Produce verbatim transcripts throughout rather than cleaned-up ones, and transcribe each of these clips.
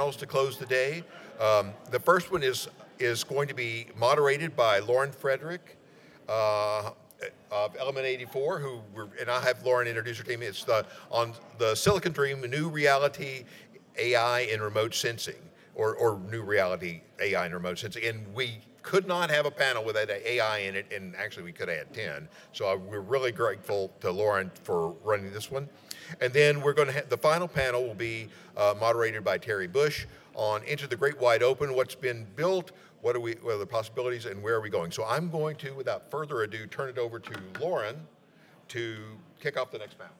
panels to close the day. Um, the first one is is going to be moderated by Lauren Frederick uh, of Element eighty-four, who we're, and I'll have Lauren introduce her team. It's the, on the Silicon Dream, New Reality, A I, and Remote Sensing, or, or New Reality, A I, and Remote Sensing. And we could not have a panel without A I in it, and actually we could have had ten. So uh, we're really grateful to Lauren for running this one. And then we're going to have, the final panel will be uh, moderated by Terry Bush on Into the Great Wide Open, what's been built, what are we, what are the possibilities, and where are we going? So I'm going to, without further ado, turn it over to Lauren to kick off the next panel.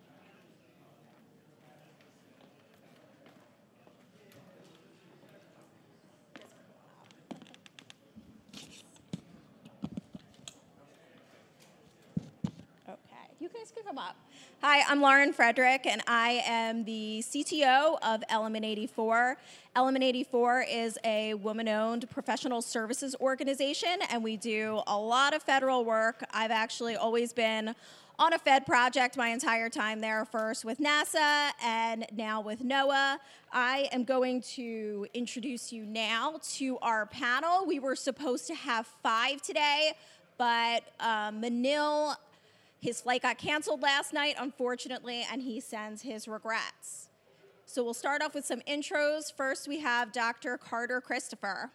You guys can come up. Hi, I'm Lauren Frederick, and I am the C T O of Element eighty-four. Element eighty-four is a woman-owned professional services organization, and we do a lot of federal work. I've actually always been on a Fed project my entire time there, first with NASA and now with NOAA. I am going to introduce you now to our panel. We were supposed to have five today, but uh, Manil, his flight got canceled last night, unfortunately, and he sends his regrets. So we'll start off with some intros. First, we have Doctor Carter Christopher.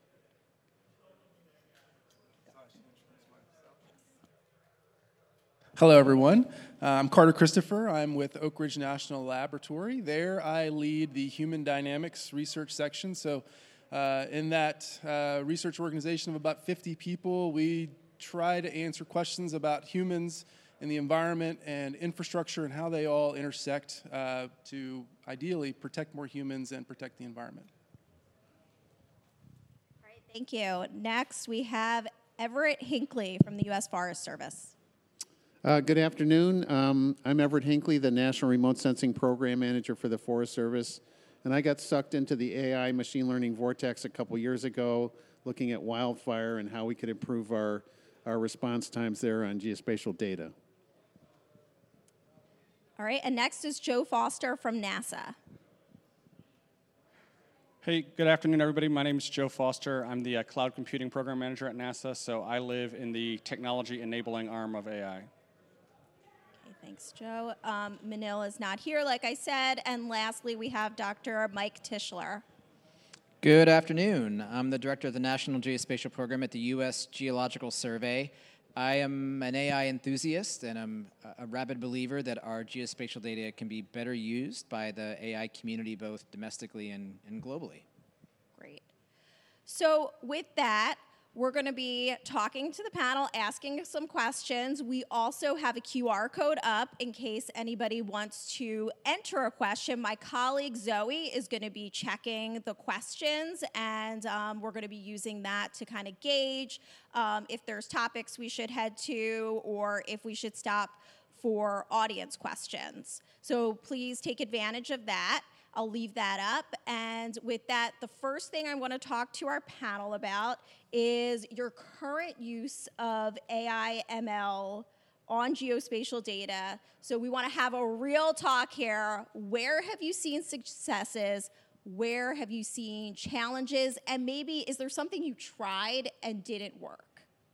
Hello, everyone. Uh, I'm Carter Christopher. I'm with Oak Ridge National Laboratory. There, I lead the Human Dynamics Research Section. So uh, in that uh, research organization of about fifty people, we try to answer questions about humans and the environment and infrastructure and how they all intersect uh, to ideally protect more humans and protect the environment. All right, thank you. Next, we have Everett Hinckley from the U S Forest Service. Uh, good afternoon. Um, I'm Everett Hinckley, the National Remote Sensing Program Manager for the Forest Service, and I got sucked into the A I machine learning vortex a couple years ago, looking at wildfire and how we could improve our our response times there on geospatial data. All right, and next is Joe Foster from NASA. Hey, good afternoon, everybody. My name is Joe Foster. I'm the uh, Cloud Computing Program Manager at NASA, so I live in the technology enabling arm of A I. Okay, thanks, Joe. Um, Manil is not here, like I said. And lastly, we have Doctor Mike Tischler. Good afternoon. I'm the director of the National Geospatial Program at the U S Geological Survey. I am an A I enthusiast, and I'm a rabid believer that our geospatial data can be better used by the A I community, both domestically and, and globally. Great. So with that, we're going to be talking to the panel, asking some questions. We also have a Q R code up in case anybody wants to enter a question. My colleague Zoe is going to be checking the questions, and um, we're going to be using that to kind of gauge um, if there's topics we should head to or if we should stop for audience questions. So please take advantage of that. I'll leave that up. And with that, the first thing I want to talk to our panel about is your current use of A I M L on geospatial data. So we want to have a real talk here. Where have you seen successes? Where have you seen challenges? And maybe is there something you tried and didn't work?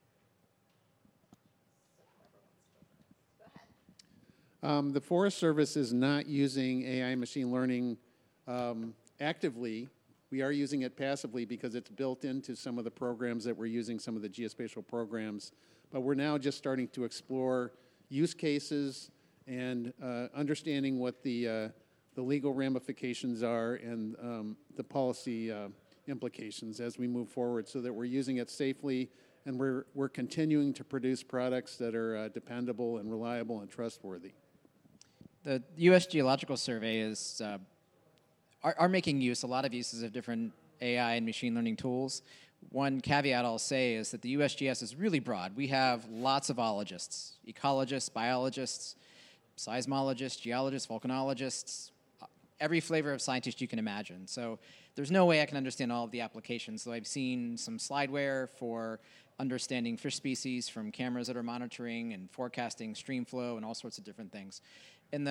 Um, the Forest Service is not using A I machine learning um, actively. We are using it passively because it's built into some of the programs that we're using, some of the geospatial programs. But we're now just starting to explore use cases and uh, understanding what the, uh, the legal ramifications are and um, the policy uh, implications as we move forward, so that we're using it safely and we're, we're continuing to produce products that are uh, dependable and reliable and trustworthy. The U S Geological Survey is uh, are, are making use, a lot of uses of different A I and machine learning tools. One caveat I'll say is that the U S G S is really broad. We have lots of ologists, ecologists, biologists, seismologists, geologists, volcanologists, every flavor of scientist you can imagine. So there's no way I can understand all of the applications. So I've seen some slideware for understanding fish species from cameras that are monitoring and forecasting stream flow and all sorts of different things. In the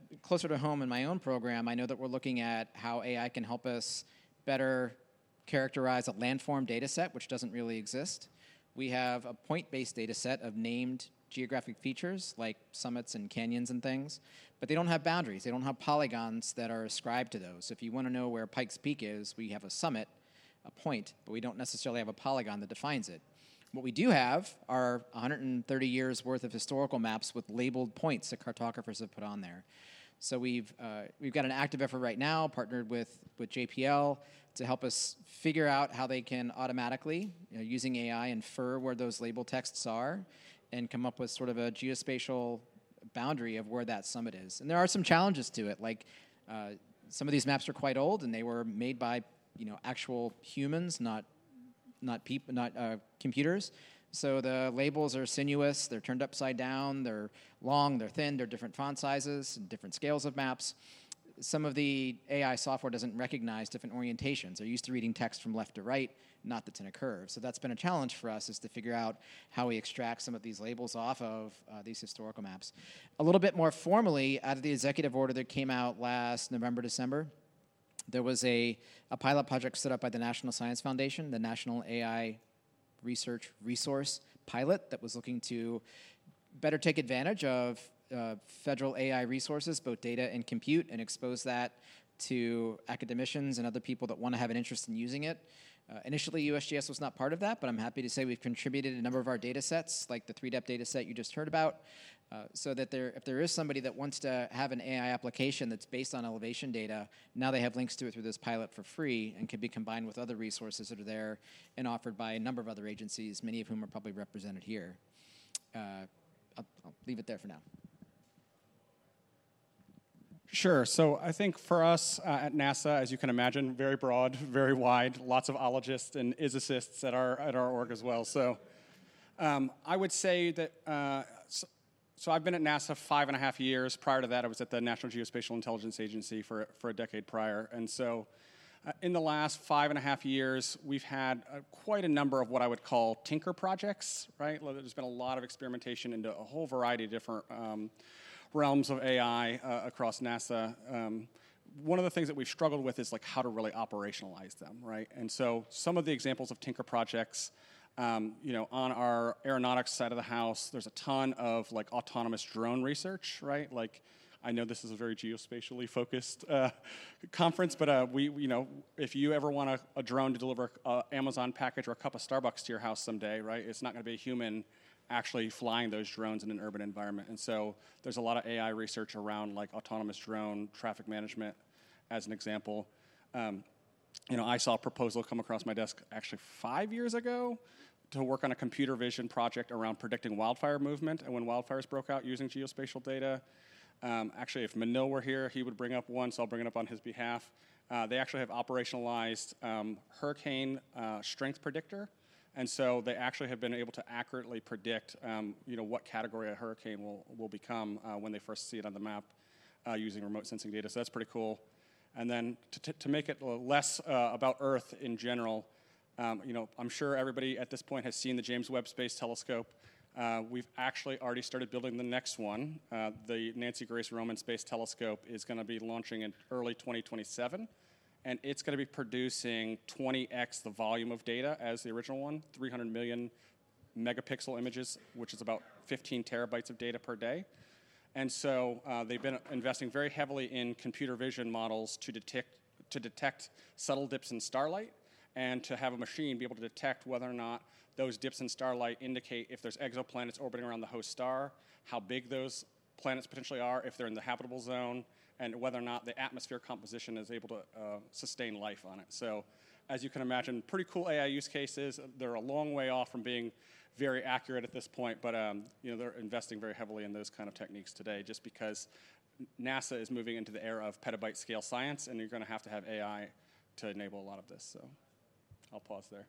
closer to home in my own program, I know that we're looking at how A I can help us better characterize a landform data set, which doesn't really exist. We have a point-based data set of named geographic features like summits and canyons and things, but they don't have boundaries. They don't have polygons that are ascribed to those. So if you want to know where Pikes Peak is, we have a summit, a point, but we don't necessarily have a polygon that defines it. What we do have are one hundred thirty years worth of historical maps with labeled points that cartographers have put on there. So we've uh, we've got an active effort right now, partnered with, with J P L, to help us figure out how they can automatically, you know, using A I, infer where those label texts are and come up with sort of a geospatial boundary of where that summit is. And there are some challenges to it, like uh, some of these maps are quite old and they were made by, you know, actual humans, not not people, not uh, computers. So the labels are sinuous, they're turned upside down, they're long, they're thin, they're different font sizes, and different scales of maps. Some of the A I software doesn't recognize different orientations. They're used to reading text from left to right, not that's in a curve. So that's been a challenge for us, is to figure out how we extract some of these labels off of uh, these historical maps. A little bit more formally, out of the executive order that came out last November, December, there was a, a pilot project set up by the National Science Foundation, the National A I Research Resource Pilot, that was looking to better take advantage of uh, federal A I resources, both data and compute, and expose that to academicians and other people that want to have an interest in using it. Uh, initially, U S G S was not part of that, but I'm happy to say we've contributed a number of our data sets, like the three D E P data set you just heard about, uh, so that there, if there is somebody that wants to have an A I application that's based on elevation data, now they have links to it through this pilot for free and can be combined with other resources that are there and offered by a number of other agencies, many of whom are probably represented here. Uh, I'll, I'll leave it there for now. Sure. So I think for us uh, at NASA, as you can imagine, very broad, very wide, lots of ologists and physicists at our at our org as well. So um, I would say that, uh, so, so I've been at NASA five and a half years. Prior to that, I was at the National Geospatial Intelligence Agency for, for a decade prior. And so uh, in the last five and a half years, we've had uh, quite a number of what I would call tinker projects, right? There's been a lot of experimentation into a whole variety of different um, realms of A I uh, across NASA. Um, one of the things that we've struggled with is like how to really operationalize them, right? And so some of the examples of tinker projects, um, you know, on our aeronautics side of the house, there's a ton of like autonomous drone research, right? Like, I know this is a very geospatially focused uh, conference, but uh, we, you know, if you ever want a, a drone to deliver an Amazon package or a cup of Starbucks to your house someday, right? It's not going to be a human actually flying those drones in an urban environment. And so there's a lot of A I research around like autonomous drone traffic management as an example. Um, you know, I saw a proposal come across my desk actually five years ago to work on a computer vision project around predicting wildfire movement and when wildfires broke out using geospatial data. Um, actually, if Manil were here, he would bring up one, so I'll bring it up on his behalf. Uh, they actually have operationalized um, hurricane uh, strength predictor. And so they actually have been able to accurately predict, um, you know, what category a hurricane will, will become uh, when they first see it on the map uh, using remote sensing data. So that's pretty cool. And then to, to, to make it less uh, about Earth in general, um, you know, I'm sure everybody at this point has seen the James Webb Space Telescope. Uh, we've actually already started building the next one. Uh, the Nancy Grace Roman Space Telescope is going to be launching in early twenty twenty-seven. And it's going to be producing twenty x the volume of data as the original one, three hundred million megapixel images, which is about fifteen terabytes of data per day. And so uh, they've been investing very heavily in computer vision models to detect, to detect subtle dips in starlight and to have a machine be able to detect whether or not those dips in starlight indicate if there's exoplanets orbiting around the host star, how big those planets potentially are, if they're in the habitable zone, and whether or not the atmosphere composition is able to uh, sustain life on it. So as you can imagine, pretty cool A I use cases. They're a long way off from being very accurate at this point, but um, you know, they're investing very heavily in those kind of techniques today just because NASA is moving into the era of petabyte scale science, and you're gonna have to have A I to enable a lot of this. So I'll pause there.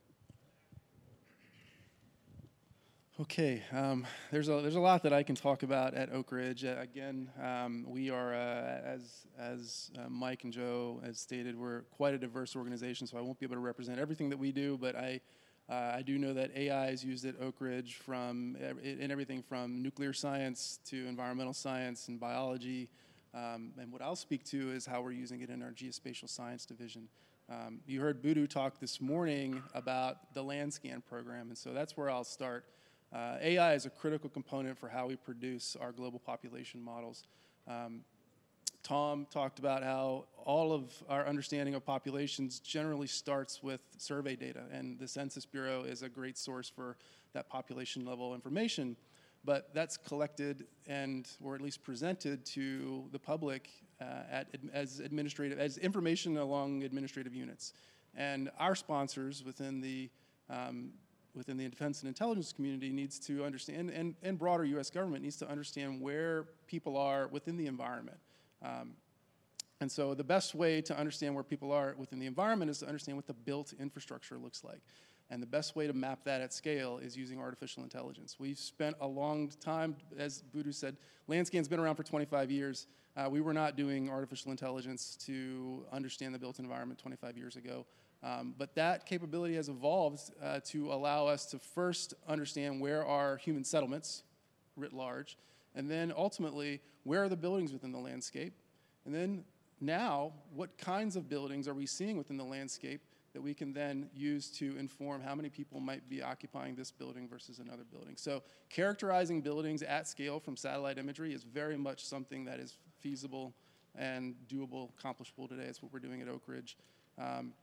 Okay, um, there's a there's a lot that I can talk about at Oak Ridge. Uh, again, um, we are uh, as as uh, Mike and Joe has stated, we're quite a diverse organization, so I won't be able to represent everything that we do, but I uh, I do know that A I is used at Oak Ridge from in everything from nuclear science to environmental science and biology, Um, and what I'll speak to is how we're using it in our geospatial science division. Um, you heard Budu talk this morning about the Landscan program, and so that's where I'll start. Uh, A I is a critical component for how we produce our global population models. Um, Tom talked about how all of our understanding of populations generally starts with survey data, and the Census Bureau is a great source for that population level information. But that's collected and, or at least presented to the public uh, at, as administrative, as information along administrative units. And our sponsors within the um, within the defense and intelligence community needs to understand, and, and broader U S government needs to understand where people are within the environment. Um, and so the best way to understand where people are within the environment is to understand what the built infrastructure looks like. And the best way to map that at scale is using artificial intelligence. We've spent a long time, as Budu said, Landscan's been around for twenty-five years. Uh, we were not doing artificial intelligence to understand the built environment twenty-five years ago. Um, but that capability has evolved uh, to allow us to first understand where are human settlements, writ large, and then ultimately, where are the buildings within the landscape? And then now, what kinds of buildings are we seeing within the landscape that we can then use to inform how many people might be occupying this building versus another building. So characterizing buildings at scale from satellite imagery is very much something that is feasible and doable, accomplishable today. It's what we're doing at Oak Ridge. Um,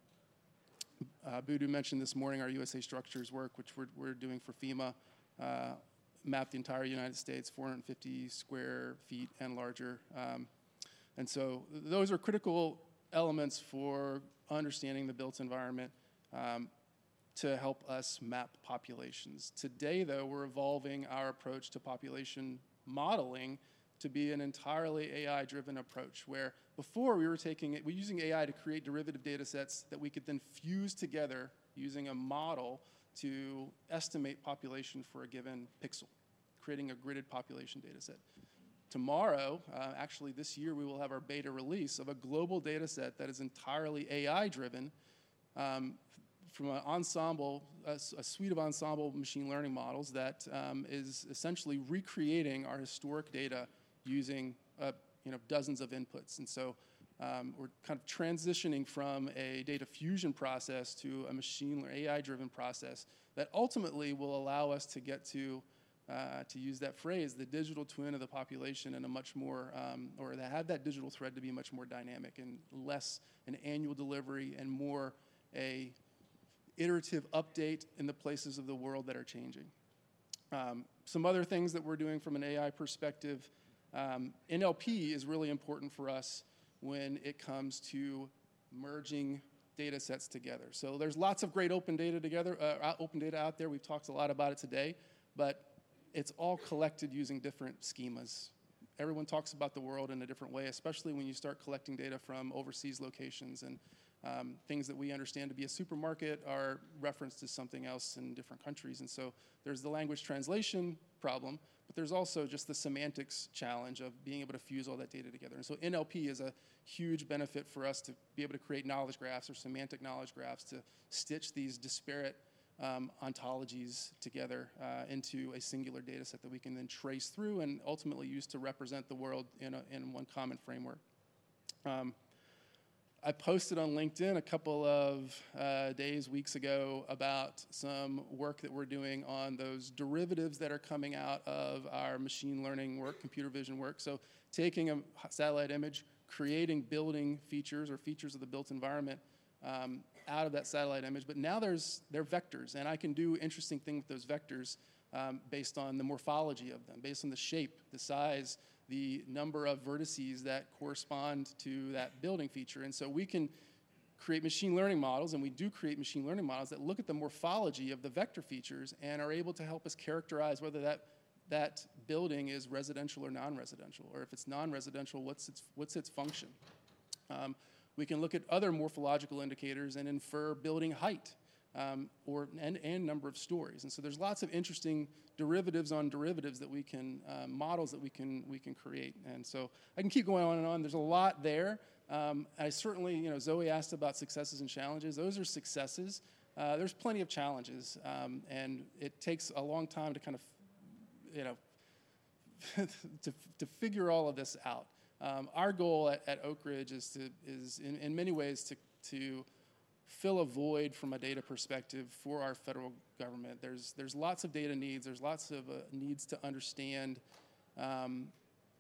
uh, Budu mentioned this morning our U S A Structures work, which we're, we're doing for FEMA, uh, map the entire United States, four hundred fifty square feet and larger. Um, and so th- those are critical elements for understanding the built environment um, to help us map populations. Today, though, we're evolving our approach to population modeling to be an entirely A I-driven approach, where before we were taking it, we're using A I to create derivative data sets that we could then fuse together using a model to estimate population for a given pixel, creating a gridded population data set. Tomorrow, uh, actually this year, we will have our beta release of a global data set that is entirely A I-driven um, from an ensemble, a, a suite of ensemble machine learning models that um, is essentially recreating our historic data using uh, you know, dozens of inputs. And so um, we're kind of transitioning from a data fusion process to a machine A I-driven process that ultimately will allow us to get to Uh, to use that phrase, the digital twin of the population in a much more, um, or to have that digital thread to be much more dynamic and less an annual delivery and more a iterative update in the places of the world that are changing. Um, some other things that we're doing from an A I perspective, um, N L P is really important for us when it comes to merging data sets together. So there's lots of great open data together, uh, open data out there. We've talked a lot about it today, but it's all collected using different schemas. Everyone talks about the world in a different way, especially when you start collecting data from overseas locations, and um, things that we understand to be a supermarket are referenced as something else in different countries. And so there's the language translation problem, but there's also just the semantics challenge of being able to fuse all that data together. And so N L P is a huge benefit for us to be able to create knowledge graphs or semantic knowledge graphs to stitch these disparate Um, ontologies together uh, into a singular data set that we can then trace through and ultimately use to represent the world in, a, in one common framework. Um, I posted on LinkedIn a couple of uh, days, weeks ago about some work that we're doing on those derivatives that are coming out of our machine learning work, computer vision work. So taking a satellite image, creating building features or features of the built environment Um, out of that satellite image, but now there's they're vectors, and I can do interesting things with those vectors um, based on the morphology of them, based on the shape, the size, the number of vertices that correspond to that building feature. And so we can create machine learning models, and we do create machine learning models that look at the morphology of the vector features and are able to help us characterize whether that that building is residential or non-residential, or if it's non-residential, what's its what's its function. Um, We can look at other morphological indicators and infer building height um, or and, and number of stories. And so there's lots of interesting derivatives on derivatives that we can, uh, models that we can we can create. And so I can keep going on and on. There's a lot there. Um, I certainly, you know, Zoe asked about successes and challenges. Those are successes. Uh, there's plenty of challenges, um, and it takes a long time to kind of, you know, to, to figure all of this out. Um, our goal at, at Oak Ridge is to is in, in many ways to to fill a void from a data perspective for our federal government. There's there's lots of data needs. There's lots of uh, needs to understand um,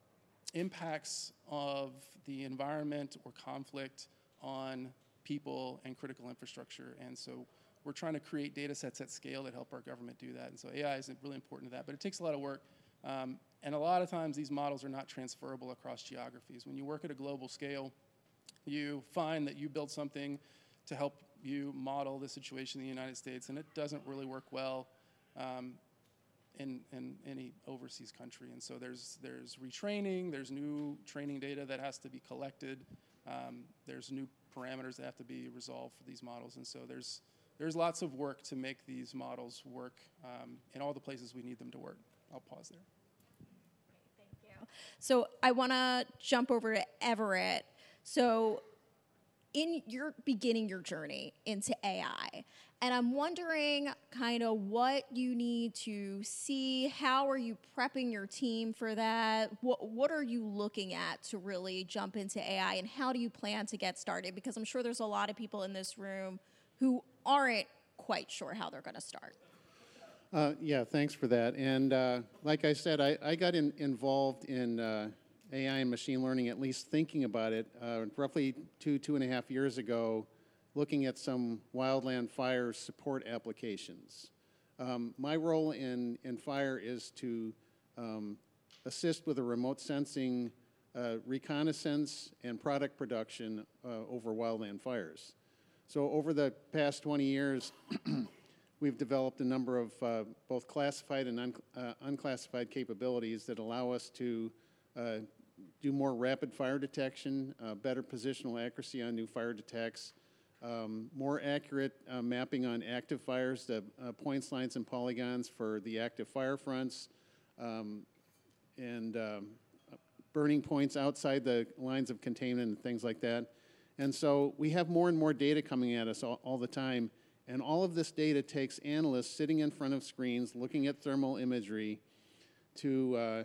impacts of the environment or conflict on people and critical infrastructure. And so we're trying to create data sets at scale that help our government do that. And so A I is really important to that, but it takes a lot of work. Um, and a lot of times these models are not transferable across geographies. When you work at a global scale, you find that you build something to help you model the situation in the United States, and it doesn't really work well um, in, in any overseas country. And so there's, there's retraining, there's new training data that has to be collected, um, there's new parameters that have to be resolved for these models, and so there's, there's lots of work to make these models work um, in all the places we need them to work. I'll pause there. Thank you. So I want to jump over to Everett. So in your beginning your journey into A I, and I'm wondering kind of what you need to see, how are you prepping your team for that? What, what are you looking at to really jump into A I, and how do you plan to get started? Because I'm sure there's a lot of people in this room who aren't quite sure how they're going to start. Uh, yeah, thanks for that. And uh, like I said, I, I got in, involved in uh, A I and machine learning, at least thinking about it, uh, roughly two, two and a half years ago, looking at some wildland fire support applications. Um, my role in, in fire is to um, assist with a remote sensing uh, reconnaissance and product production uh, over wildland fires. So over the past twenty years, we've developed a number of uh, both classified and un uh, unclassified capabilities that allow us to uh, do more rapid fire detection, uh, better positional accuracy on new fire detects, um, more accurate uh, mapping on active fires, the uh, points, lines, and polygons for the active fire fronts, um, and um, burning points outside the lines of containment and things like that. And so we have more and more data coming at us all, all the time. And all of this data takes analysts sitting in front of screens, looking at thermal imagery to, uh,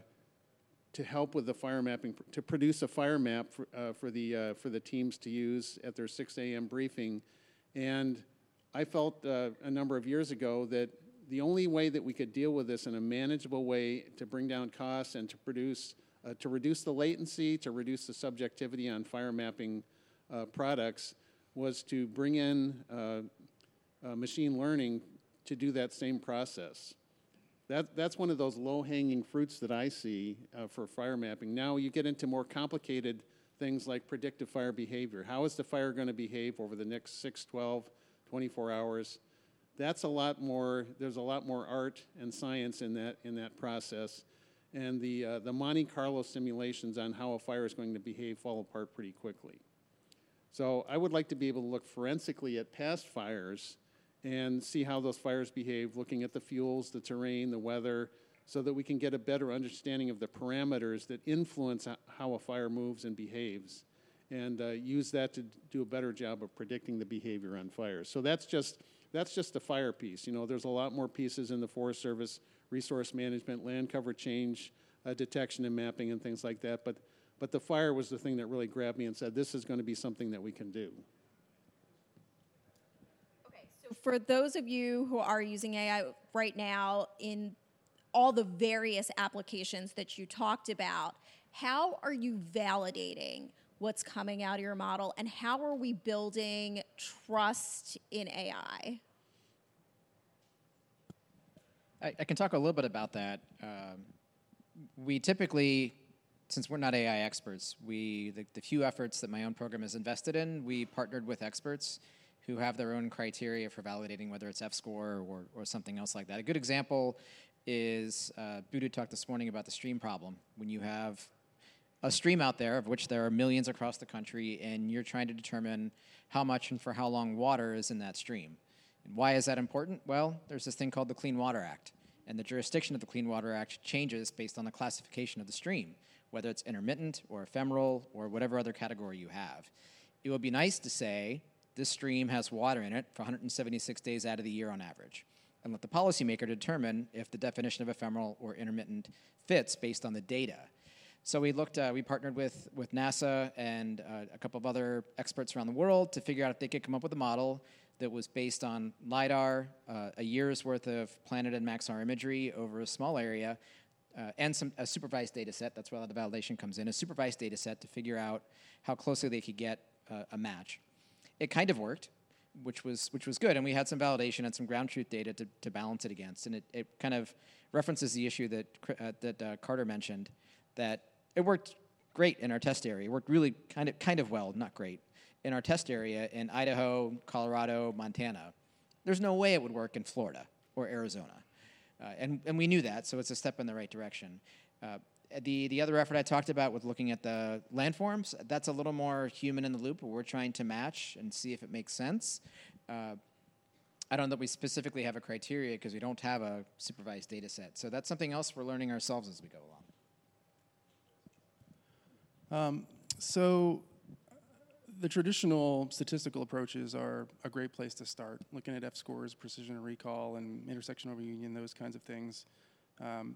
to help with the fire mapping, to produce a fire map for, uh, for, the, uh, for the teams to use at their six A M briefing. And I felt uh, a number of years ago that the only way that we could deal with this in a manageable way to bring down costs and to produce, uh, to reduce the latency, to reduce the subjectivity on fire mapping uh, products was to bring in uh, Uh, machine learning to do that same process. That, that's one of those low-hanging fruits that I see uh, for fire mapping. Now you get into more complicated things like predictive fire behavior. How is the fire going to behave over the next six, twelve, twenty-four hours? That's a lot more, there's a lot more art and science in that, in that process. And the, uh, the Monte Carlo simulations on how a fire is going to behave fall apart pretty quickly. So I would like to be able to look forensically at past fires and see how those fires behave, looking at the fuels, the terrain, the weather, so that we can get a better understanding of the parameters that influence how a fire moves and behaves, and uh, use that to do a better job of predicting the behavior on fires. So that's just, that's just the fire piece. You know, there's a lot more pieces in the Forest Service, resource management, land cover change, uh, detection and mapping and things like that, but, but the fire was the thing that really grabbed me and said, this is going to be something that we can do. For those of you who are using A I right now in all the various applications that you talked about, how are you validating what's coming out of your model, and how are we building trust in A I? I, I can talk a little bit about that. Um, we typically, since we're not A I experts, we the, the few efforts that my own program is invested in, we partnered with experts who have their own criteria for validating whether it's F-score or, or something else like that. A good example is, uh, Budu talked this morning about the stream problem. When you have a stream out there, of which there are millions across the country, and you're trying to determine how much and for how long water is in that stream. And why is that important? Well, there's this thing called the Clean Water Act, and the jurisdiction of the Clean Water Act changes based on the classification of the stream, whether it's intermittent or ephemeral or whatever other category you have. It would be nice to say, this stream has water in it for one hundred seventy-six days out of the year on average, and let the policymaker determine if the definition of ephemeral or intermittent fits based on the data. So we looked, uh, we partnered with, with NASA and uh, a couple of other experts around the world to figure out if they could come up with a model that was based on LiDAR, uh, a year's worth of Planet and Maxar imagery over a small area, uh, and some a supervised data set. That's where the validation comes in, a supervised data set to figure out how closely they could get uh, a match. It kind of worked, which was which was good, and we had some validation and some ground truth data to, to balance it against, and it, it kind of references the issue that uh, that uh, Carter mentioned, that it worked great in our test area. It worked really kind of kind of well, not great, in our test area in Idaho, Colorado, Montana. There's no way it would work in Florida or Arizona, uh, and and we knew that, so it's a step in the right direction. Uh, The the other effort I talked about with looking at the landforms, that's a little more human in the loop, where we're trying to match and see if it makes sense. Uh, I don't know that we specifically have a criteria because we don't have a supervised data set. So that's something else we're learning ourselves as we go along. Um, so the traditional statistical approaches are a great place to start, looking at F-scores, precision and recall, and intersection over union, those kinds of things. Um,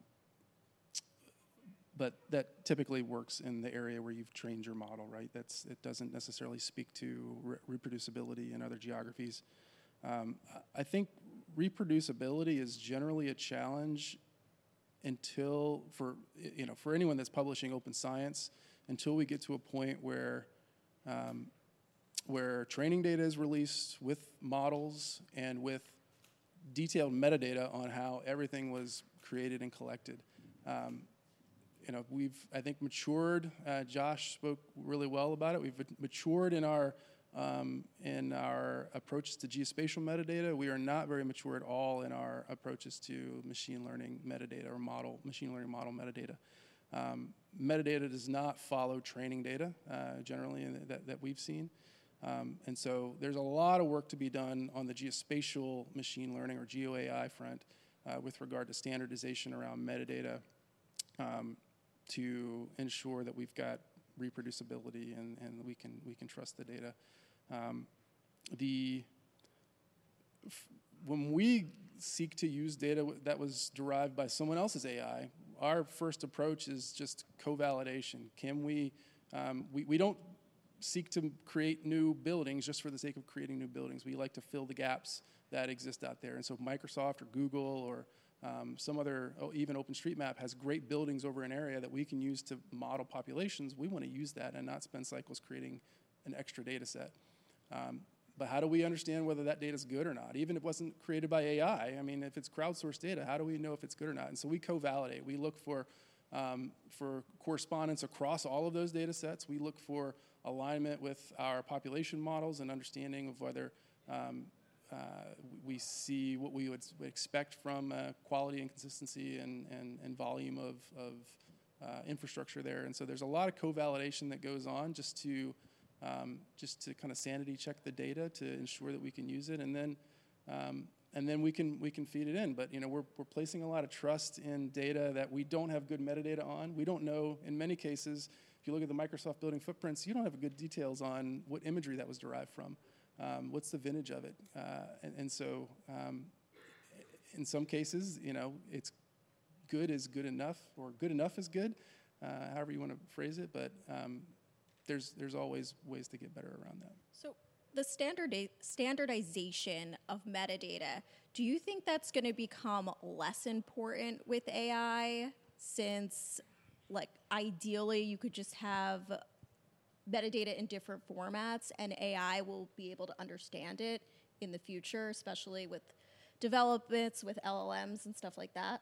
But that typically works in the area where you've trained your model, right? That's it doesn't necessarily speak to re- reproducibility in other geographies. Um, I think reproducibility is generally a challenge until for you know for anyone that's publishing open science, until we get to a point where um, where training data is released with models and with detailed metadata on how everything was created and collected. Um, You know, we've, I think, matured. Uh, Josh spoke really well about it. We've matured in our um, in our approaches to geospatial metadata. We are not very mature at all in our approaches to machine learning metadata or model machine learning model metadata. Um, metadata does not follow training data uh, generally in that, that we've seen. Um, and so there's a lot of work to be done on the geospatial machine learning or geo A I front uh, with regard to standardization around metadata. Um, to ensure that we've got reproducibility and, and we can we can trust the data. Um, the f- when we seek to use data w- that was derived by someone else's A I, our first approach is just co-validation. Can we, um, we we don't seek to create new buildings just for the sake of creating new buildings. We like to fill the gaps that exist out there. And so Microsoft or Google or Um, some other, oh, even OpenStreetMap has great buildings over an area that we can use to model populations. We want to use that and not spend cycles creating an extra data set. Um, but how do we understand whether that data is good or not? Even if it wasn't created by A I, I mean, if it's crowdsourced data, how do we know if it's good or not? And so we co-validate. We look for, um, for correspondence across all of those data sets. We look for alignment with our population models and understanding of whether um, Uh, we see what we would expect from uh, quality and consistency and, and, and volume of, of uh, infrastructure there. And so there's a lot of co-validation that goes on just to um, just to kind of sanity check the data to ensure that we can use it, and then um, and then we can we can feed it in. But you know we're we're placing a lot of trust in data that we don't have good metadata on. We don't know in many cases. If you look at the Microsoft building footprints, you don't have good details on what imagery that was derived from. Um, what's the vintage of it? Uh, and, and so um, in some cases, you know, it's good is good enough, or good enough is good, uh, however you want to phrase it, but um, there's, there's always ways to get better around that. So the standardi- standardization of metadata, do you think that's going to become less important with A I, since, like, ideally you could just have metadata in different formats, and A I will be able to understand it in the future, especially with developments with L L Ms and stuff like that?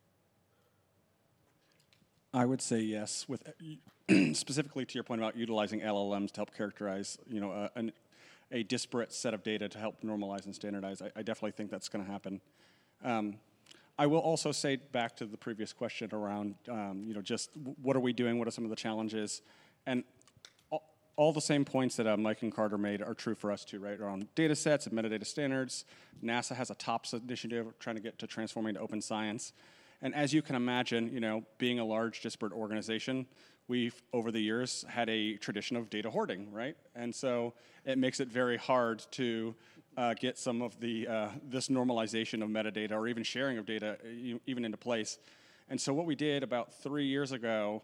I would say yes, with specifically to your point about utilizing L L Ms to help characterize, you know, a, an, a disparate set of data to help normalize and standardize. I, I definitely think that's going to happen. Um, I will also say, back to the previous question around, um, you know, just what are we doing? What are some of the challenges? And all the same points that uh, Mike and Carter made are true for us too, right? Around data sets and metadata standards. NASA has a TOPS initiative trying to get to transforming to open science. And as you can imagine, you know, being a large disparate organization, we've, over the years, had a tradition of data hoarding, right? And so it makes it very hard to uh, get some of the, uh, this normalization of metadata or even sharing of data even into place. And so what we did about three years ago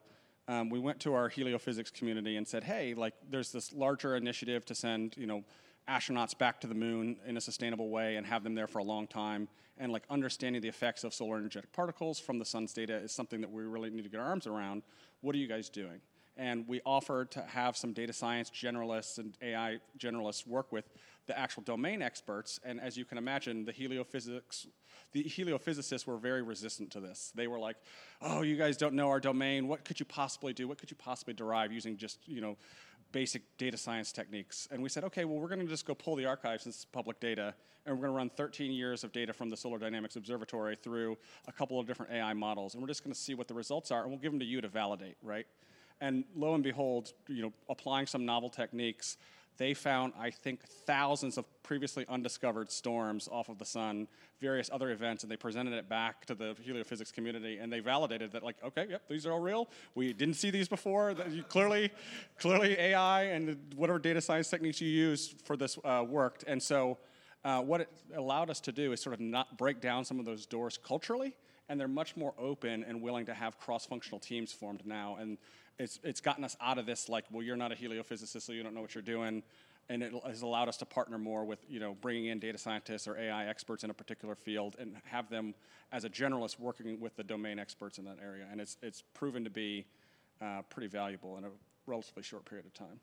um, we went to our heliophysics community and said, hey, like there's this larger initiative to send, you know, astronauts back to the moon in a sustainable way and have them there for a long time. And like understanding the effects of solar energetic particles from the sun's data is something that we really need to get our arms around. What are you guys doing? And we offered to have some data science generalists and A I generalists work with the actual domain experts. And as you can imagine, the heliophysics, the heliophysicists were very resistant to this. They were like, oh, you guys don't know our domain. What could you possibly do? What could you possibly derive using just, you know, basic data science techniques? And we said, okay, well, we're going to just go pull the archive since it's public data, and we're going to run thirteen years of data from the Solar Dynamics Observatory through a couple of different A I models, and we're just going to see what the results are, and we'll give them to you to validate, right? And lo and behold, you know, applying some novel techniques, they found, I think, thousands of previously undiscovered storms off of the sun, various other events, and they presented it back to the heliophysics community, and they validated that, like, okay, yep, these are all real. We didn't see these before. That you clearly, clearly A I and whatever data science techniques you used for this uh, worked. And so uh, what it allowed us to do is sort of not break down some of those doors culturally, and they're much more open and willing to have cross-functional teams formed now. And it's it's gotten us out of this, like, well, you're not a heliophysicist, so you don't know what you're doing. And it has allowed us to partner more with, you know, bringing in data scientists or A I experts in a particular field and have them as a generalist working with the domain experts in that area. And it's it's proven to be uh, pretty valuable in a relatively short period of time.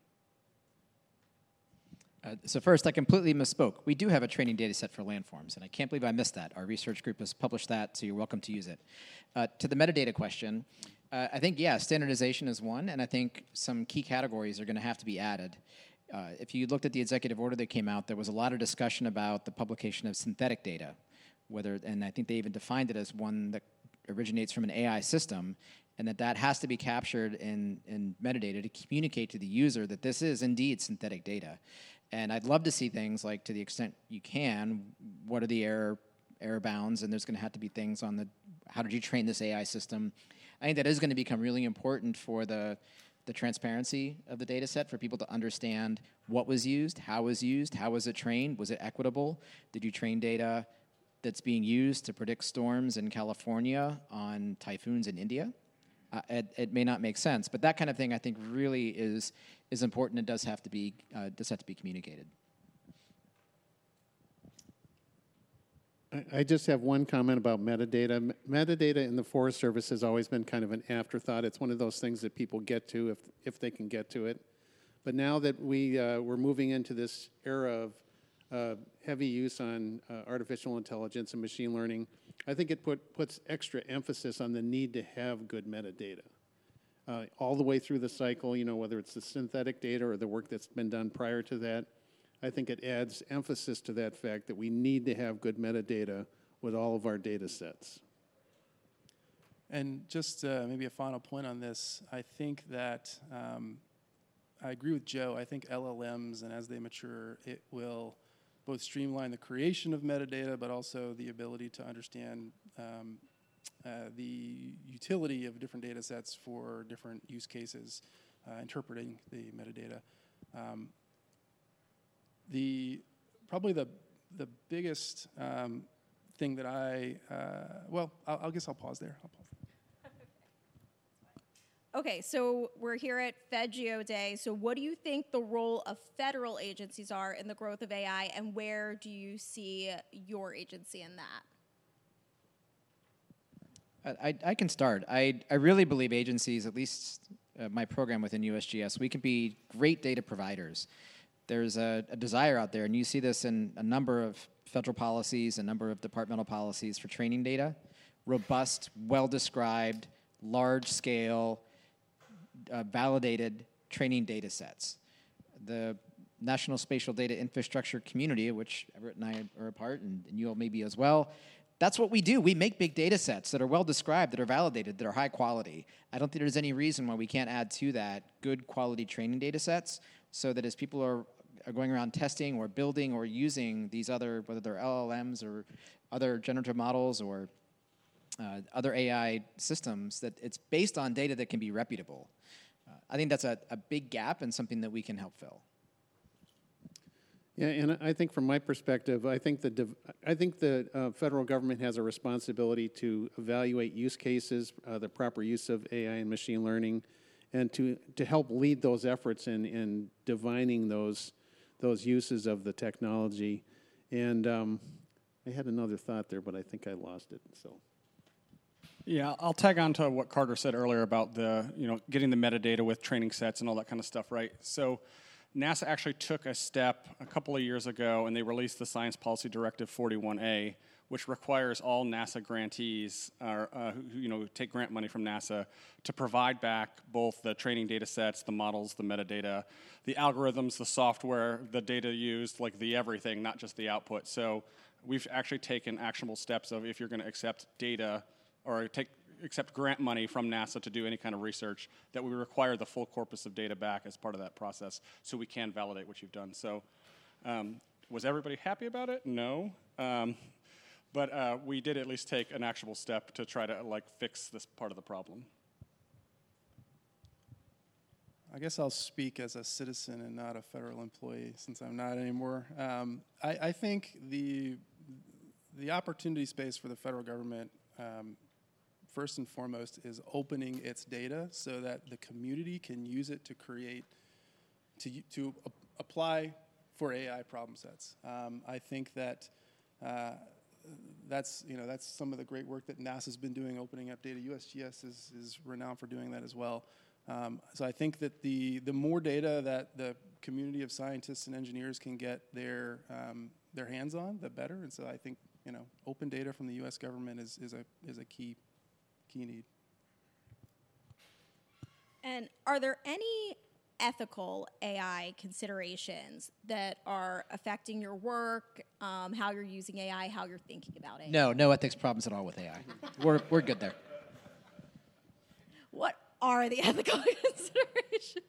Uh, so first, I completely misspoke. We do have a training data set for landforms, and I can't believe I missed that. Our research group has published that, so you're welcome to use it. Uh, to the metadata question, uh, I think, yeah, standardization is one, and I think some key categories are going to have to be added. Uh, if you looked at the executive order that came out, there was a lot of discussion about the publication of synthetic data, whether, and I think they even defined it as one that originates from an A I system, and that that has to be captured in, in metadata to communicate to the user that this is indeed synthetic data. And I'd love to see things like, to the extent you can, what are the error error bounds, and there's going to have to be things on the, how did you train this A I system? I think that is going to become really important for the the transparency of the data set, for people to understand what was used, how was used, how was it trained, was it equitable? Did you train data that's being used to predict storms in California on typhoons in India? Uh, it, it may not make sense, but that kind of thing I think really is is important and does have to be uh, does have to be communicated. I just have one comment about metadata. Metadata in the Forest Service has always been kind of an afterthought. It's one of those things that people get to if if they can get to it. But now that we uh, we're moving into this era of uh, heavy use on uh, artificial intelligence and machine learning, I think it put puts extra emphasis on the need to have good metadata. Uh, all the way through the cycle, you know, whether it's the synthetic data or the work that's been done prior to that, I think it adds emphasis to that fact that we need to have good metadata with all of our data sets. And just uh, maybe a final point on this, I think that um, I agree with Joe. I think L L Ms, and as they mature, it will both streamline the creation of metadata, but also the ability to understand um, uh, the utility of different data sets for different use cases, uh, interpreting the metadata. Um, The probably the the biggest um, thing that I uh, well, I'll, I guess I'll pause there. I'll pause. Okay, so we're here at FedGeo Day. So what do you think the role of federal agencies are in the growth of A I, and where do you see your agency in that? I, I can start. I, I really believe agencies, at least uh, my program within U S G S, we can be great data providers. There's a, a desire out there, and you see this in a number of federal policies, a number of departmental policies for training data, robust, well-described, large-scale, uh, validated training data sets. The National Spatial Data Infrastructure community, of which Everett and I are a part, and, and you all may be as well, that's what we do. We make big data sets that are well-described, that are validated, that are high quality. I don't think there's any reason why we can't add to that good quality training data sets, so that as people are, are going around testing or building or using these other, whether they're L L Ms or other generative models or uh, other A I systems, that it's based on data that can be reputable. Uh, I think that's a, a big gap and something that we can help fill. Yeah, and I think from my perspective, I think the div- I think the uh, federal government has a responsibility to evaluate use cases, uh, the proper use of A I and machine learning, and to, to help lead those efforts in, in divining those, those uses of the technology. And um, I had another thought there, but I think I lost it, so. Yeah, I'll tag on to what Carter said earlier about the, you know, getting the metadata with training sets and all that kind of stuff, right? So NASA actually took a step a couple of years ago, and they released the Science Policy Directive forty-one A, which requires all NASA grantees, uh, uh, who, you know, take grant money from NASA, to provide back both the training data sets, the models, the metadata, the algorithms, the software, the data used, like the everything, not just the output. So we've actually taken actionable steps of, if you're going to accept data or take accept grant money from NASA to do any kind of research, that we require the full corpus of data back as part of that process, so we can validate what you've done. So um, was everybody happy about it? No. Um, but uh, we did at least take an actionable step to try to like fix this part of the problem. I guess I'll speak as a citizen and not a federal employee, since I'm not anymore. Um, I, I think the the opportunity space for the federal government, um, first and foremost, is opening its data so that the community can use it to create, to to a- apply for A I problem sets. Um, I think that uh, that's you know that's some of the great work that NASA's been doing, opening up data. U S G S is is renowned for doing that as well. Um, so I think that the the more data that the community of scientists and engineers can get their um, their hands on, the better. And so I think you know open data from the U S government is is a is a key key need. And are there any ethical A I considerations that are affecting your work, um, how you're using A I, how you're thinking about it? No, no ethics problems at all with A I. We're, we're good there. What are the ethical considerations?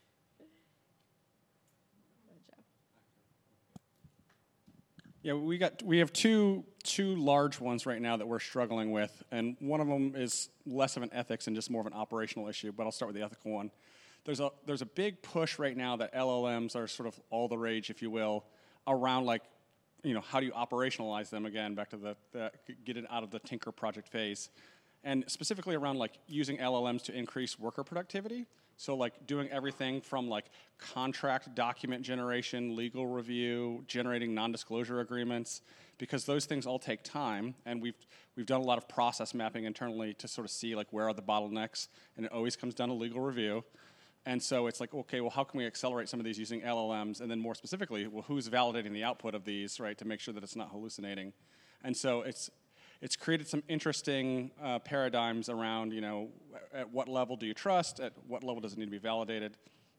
Yeah, we got we have two two large ones right now that we're struggling with, and one of them is less of an ethics and just more of an operational issue. But I'll start with the ethical one. There's a there's a big push right now that L L Ms are sort of all the rage, if you will, around like, you know, how do you operationalize them again? Back to the, the get it out of the tinker project phase, and specifically around like using L L Ms to increase worker productivity. So like doing everything from like contract document generation, legal review, generating non-disclosure agreements, because those things all take time, and we've we've done a lot of process mapping internally to sort of see like where are the bottlenecks, and it always comes down to legal review. And so it's like, okay, well, how can we accelerate some of these using L L Ms, and then more specifically, well, who's validating the output of these, right, to make sure that it's not hallucinating? And so it's It's created some interesting uh, paradigms around, you know, at what level do you trust? At what level does it need to be validated?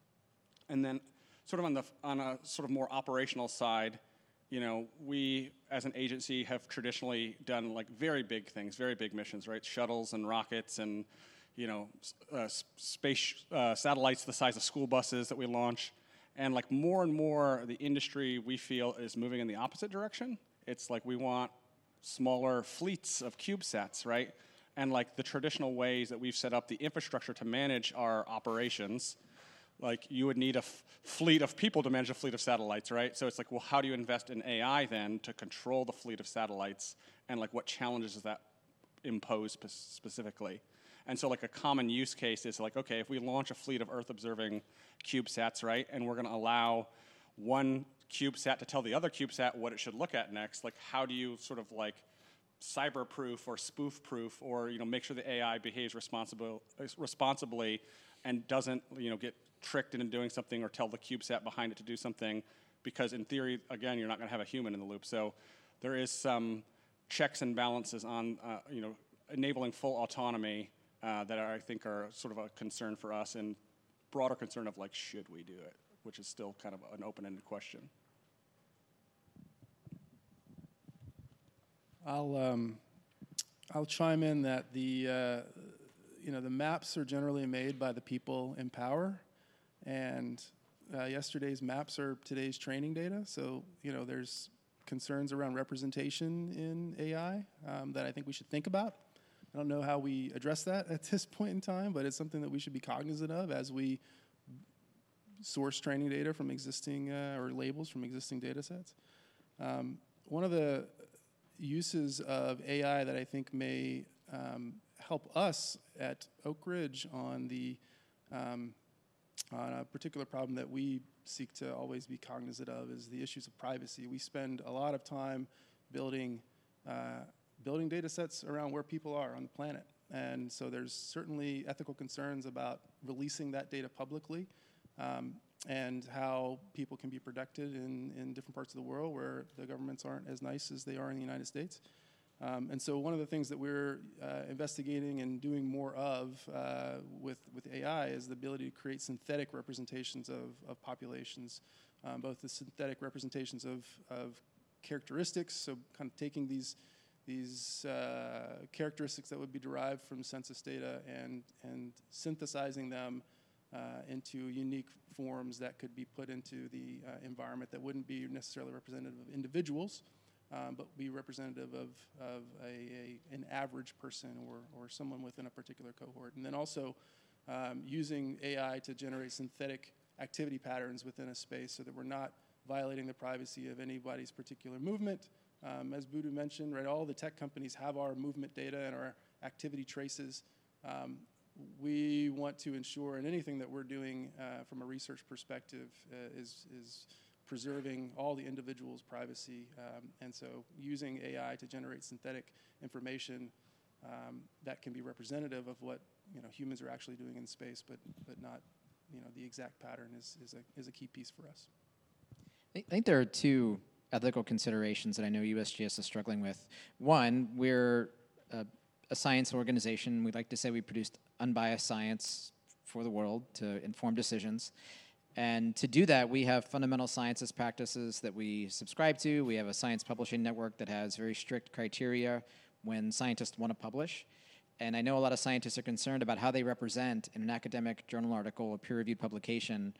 And then, sort of on the on a sort of more operational side, you know, we as an agency have traditionally done like very big things, very big missions, right? Shuttles and rockets and, you know, uh, space uh, satellites the size of school buses that we launch. And like more and more, the industry we feel is moving in the opposite direction. It's like we want smaller fleets of CubeSats, right? And like the traditional ways that we've set up the infrastructure to manage our operations, like you would need a f- fleet of people to manage a fleet of satellites, right? So it's like, well, how do you invest in A I then to control the fleet of satellites, and like what challenges does that impose spe- specifically? And so like a common use case is like, okay, if we launch a fleet of Earth-observing CubeSats, right, and we're gonna allow one CubeSat to tell the other CubeSat what it should look at next, like how do you sort of like cyber-proof or spoof-proof, or you know make sure the A I behaves responsible, responsibly and doesn't you know get tricked into doing something or tell the CubeSat behind it to do something, because in theory, again, you're not going to have a human in the loop. So there is some checks and balances on uh, you know enabling full autonomy uh, that are, I think are sort of a concern for us, and broader concern of like should we do it, which is still kind of an open-ended question. I'll um, I'll chime in that the uh, you know the maps are generally made by the people in power, and uh, yesterday's maps are today's training data. So you know there's concerns around representation in A I um, that I think we should think about. I don't know how we address that at this point in time, but it's something that we should be cognizant of as we source training data from existing uh, or labels from existing data sets. Um, one of the uses of A I that I think may um, help us at Oak Ridge on the um, on a particular problem that we seek to always be cognizant of is the issues of privacy. We spend a lot of time building uh, building data sets around where people are on the planet. And so there's certainly ethical concerns about releasing that data publicly um, and how people can be protected in, in different parts of the world where the governments aren't as nice as they are in the United States. Um, and so one of the things that we're uh, investigating and doing more of uh, with, with A I is the ability to create synthetic representations of, of populations, um, both the synthetic representations of, of characteristics, so kind of taking these, these uh, characteristics that would be derived from census data and, and synthesizing them uh, into unique forms that could be put into the uh, environment that wouldn't be necessarily representative of individuals, Um, but be representative of, of a, a, an average person or, or someone within a particular cohort. And then also um, using A I to generate synthetic activity patterns within a space so that we're not violating the privacy of anybody's particular movement. Um, as Budu mentioned, right, all the tech companies have our movement data and our activity traces. Um, we want to ensure in anything that we're doing uh, from a research perspective uh, is, is preserving all the individual's privacy, um, and so using A I to generate synthetic information um, that can be representative of what you know humans are actually doing in space, but but not you know the exact pattern is is a is a key piece for us. I think there are two ethical considerations that I know U S G S is struggling with. One, we're a, a science organization. We like to say we produced unbiased science for the world to inform decisions. And to do that, we have fundamental sciences practices that we subscribe to. We have a science publishing network that has very strict criteria when scientists want to publish. And I know a lot of scientists are concerned about how they represent in an academic journal article, a peer-reviewed publication,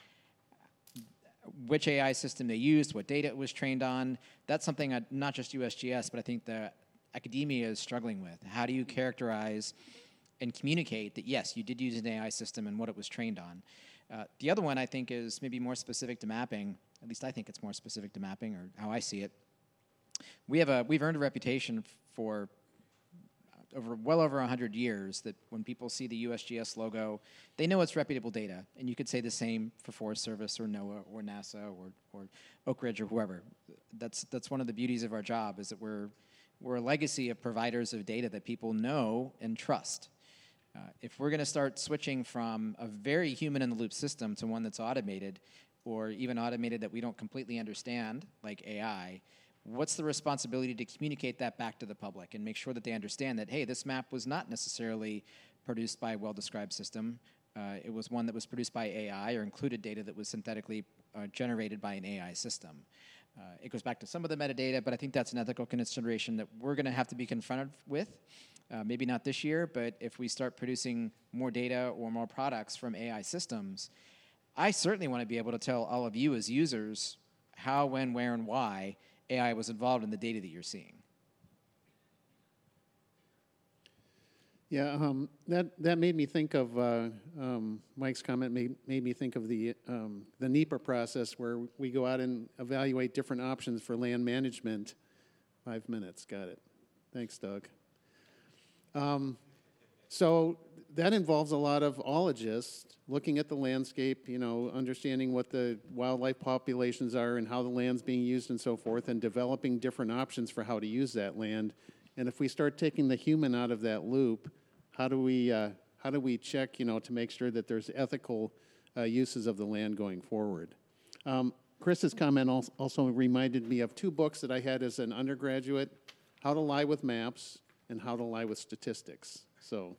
which A I system they used, what data it was trained on. That's something that not just U S G S, but I think the academia is struggling with. How do you characterize and communicate that, yes, you did use an A I system and what it was trained on? Uh, the other one I think is maybe more specific to mapping. At least I think it's more specific to mapping, or how I see it. We have a we've earned a reputation for over well over a hundred years that when people see the U S G S logo, they know it's reputable data. And you could say the same for Forest Service or NOAA or NASA or or Oak Ridge or whoever. That's that's one of the beauties of our job is that we're we're a legacy of providers of data that people know and trust. Uh, if we're going to start switching from a very human-in-the-loop system to one that's automated, or even automated that we don't completely understand, like A I, what's the responsibility to communicate that back to the public and make sure that they understand that, hey, this map was not necessarily produced by a well-described system. Uh, it was one that was produced by A I or included data that was synthetically uh, generated by an A I system. Uh, it goes back to some of the metadata, but I think that's an ethical consideration that we're going to have to be confronted with. Uh, maybe not this year, but if we start producing more data or more products from A I systems, I certainly want to be able to tell all of you as users how, when, where, and why A I was involved in the data that you're seeing. Yeah, um, that that made me think of uh, um, Mike's comment. Made made me think of the um, the NEPA process where we go out and evaluate different options for land management. Five minutes, got it. Thanks, Doug. Um, so that involves a lot of ologists looking at the landscape, you know, understanding what the wildlife populations are and how the land's being used and so forth, and developing different options for how to use that land. And if we start taking the human out of that loop, how do we uh, how do we check, you know, to make sure that there's ethical uh, uses of the land going forward? Um, Chris's comment also reminded me of two books that I had as an undergraduate: How to Lie with Maps and How to Lie with Statistics. So.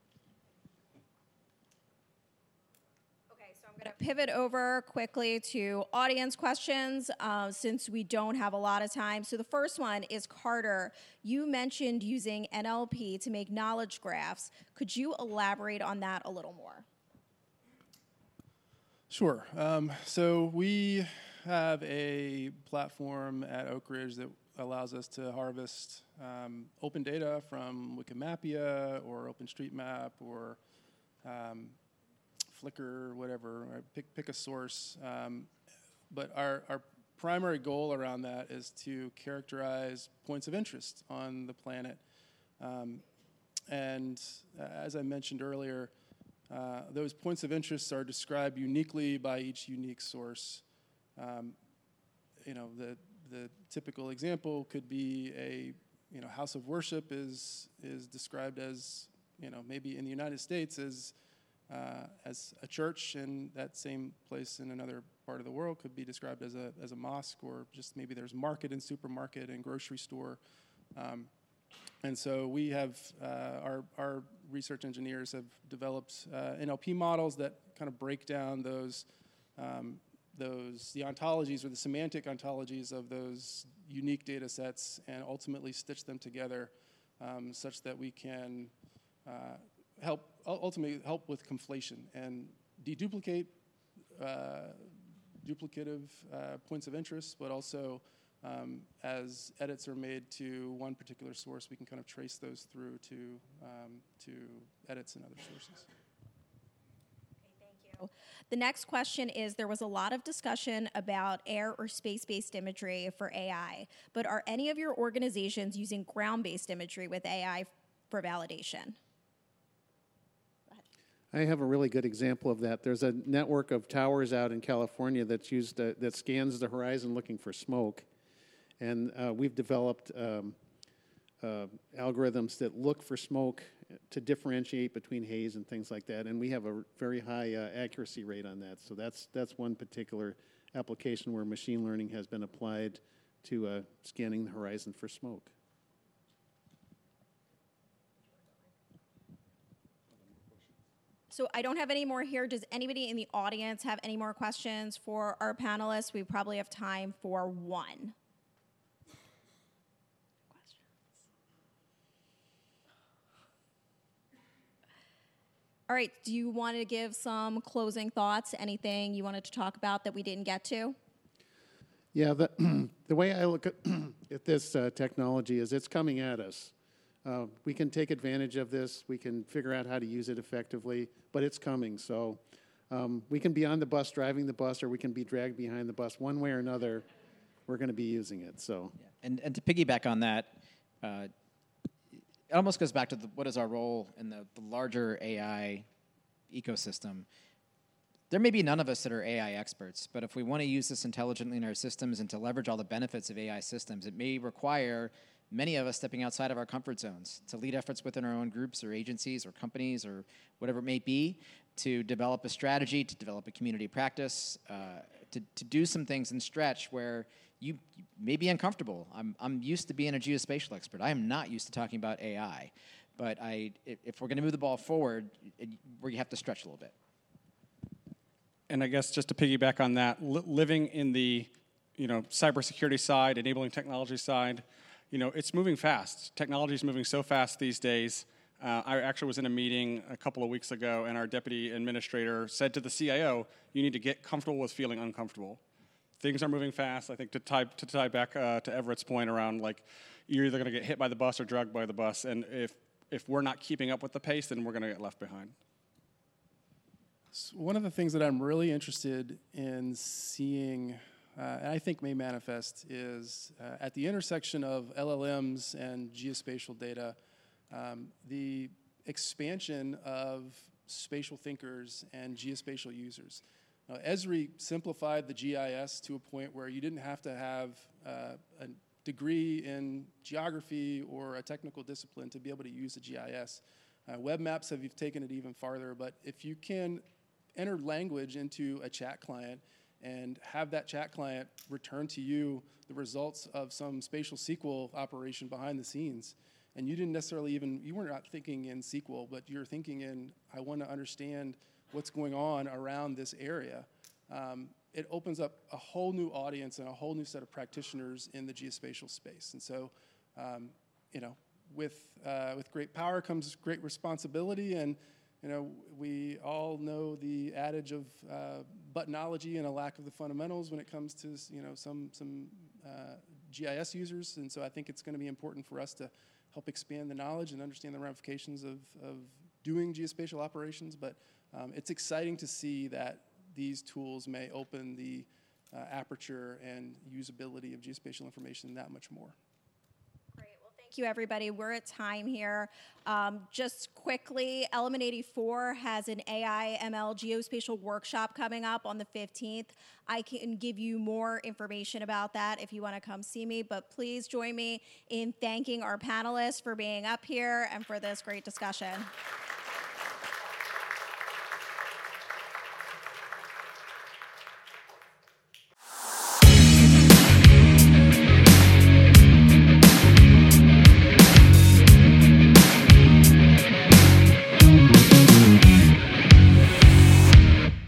Okay, so I'm going to pivot over quickly to audience questions uh, since we don't have a lot of time. So the first one is Carter. You mentioned using N L P to make knowledge graphs. Could you elaborate on that a little more? Sure. Um, so we have a platform at Oak Ridge that allows us to harvest um, open data from Wikimapia or OpenStreetMap or um, Flickr, whatever. Right? Pick pick a source. Um, but our our primary goal around that is to characterize points of interest on the planet. Um, and uh, as I mentioned earlier, Uh, those points of interest are described uniquely by each unique source. Um, you know, the the typical example could be a you know house of worship is is described as you know maybe in the United States as uh, as a church, and that same place in another part of the world could be described as a as a mosque, or just maybe there's market and supermarket and grocery store. Um, And so we have, uh, our, our research engineers have developed uh, N L P models that kind of break down those, um, those, the ontologies or the semantic ontologies of those unique data sets and ultimately stitch them together um, such that we can uh, help, ultimately help with conflation and deduplicate uh, duplicative uh, points of interest, but also Um, as edits are made to one particular source, we can kind of trace those through to, um, to edits in other sources. Okay, thank you. The next question is, there was a lot of discussion about air or space-based imagery for A I, but are any of your organizations using ground-based imagery with A I for validation? I have a really good example of that. There's a network of towers out in California that's used to, that scans the horizon looking for smoke. And uh, we've developed um, uh, algorithms that look for smoke to differentiate between haze and things like that. And we have a very high uh, accuracy rate on that. So that's, that's one particular application where machine learning has been applied to uh, scanning the horizon for smoke. So I don't have any more here. Does anybody in the audience have any more questions for our panelists? We probably have time for one. All right, do you want to give some closing thoughts, anything you wanted to talk about that we didn't get to? Yeah, the, the way I look at, at this uh, technology is it's coming at us. Uh, we can take advantage of this, we can figure out how to use it effectively, but it's coming. So um, we can be on the bus, driving the bus, or we can be dragged behind the bus. One way or another, we're going to be using it. So, Yeah. And, and to piggyback on that, uh, it almost goes back to the, what is our role in the, the larger A I ecosystem. There may be none of us that are A I experts, but if we want to use this intelligently in our systems and to leverage all the benefits of A I systems, it may require many of us stepping outside of our comfort zones to lead efforts within our own groups or agencies or companies or whatever it may be, to develop a strategy, to develop a community practice, uh, to, to do some things and stretch where you, you may be uncomfortable. I'm, I'm used to being a geospatial expert. I am not used to talking about A I. But I, if, if we're going to move the ball forward, it, we have to stretch a little bit. And I guess just to piggyback on that, li- living in the, you know, cybersecurity side, enabling technology side, you know, it's moving fast. Technology is moving so fast these days. Uh, I actually was in a meeting a couple of weeks ago, and our deputy administrator said to the C I O, "You need to get comfortable with feeling uncomfortable." Things are moving fast. I think to tie to tie back uh, to Everett's point around, like, you're either going to get hit by the bus or dragged by the bus, and if if we're not keeping up with the pace, then we're going to get left behind. So one of the things that I'm really interested in seeing, uh, and I think may manifest, is uh, at the intersection of L L Ms and geospatial data, um, the expansion of spatial thinkers and geospatial users. Now, Esri simplified the G I S to a point where you didn't have to have uh, a degree in geography or a technical discipline to be able to use a G I S. Uh, web maps have taken it even farther, but if you can enter language into a chat client and have that chat client return to you the results of some spatial S Q L operation behind the scenes, and you didn't necessarily even, you were not thinking in S Q L, but you're thinking in, I want to understand what's going on around this area. Um, it opens up a whole new audience and a whole new set of practitioners in the geospatial space. And so, um, you know, with, uh, with great power comes great responsibility, and you know, we all know the adage of uh, buttonology and a lack of the fundamentals when it comes to, you know, some, some uh, G I S users. And so I think it's going to be important for us to help expand the knowledge and understand the ramifications of, of doing geospatial operations. But um, it's exciting to see that these tools may open the uh, aperture and usability of geospatial information that much more. Great. Well, thank Thank you, everybody. We're at time here. Um, just quickly, Element eighty-four has an A I M L geospatial workshop coming up on the fifteenth. I can give you more information about that if you want to come see me, but please join me in thanking our panelists for being up here and for this great discussion.